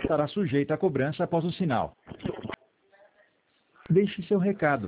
estará sujeita a cobrança após o sinal. Deixe seu recado.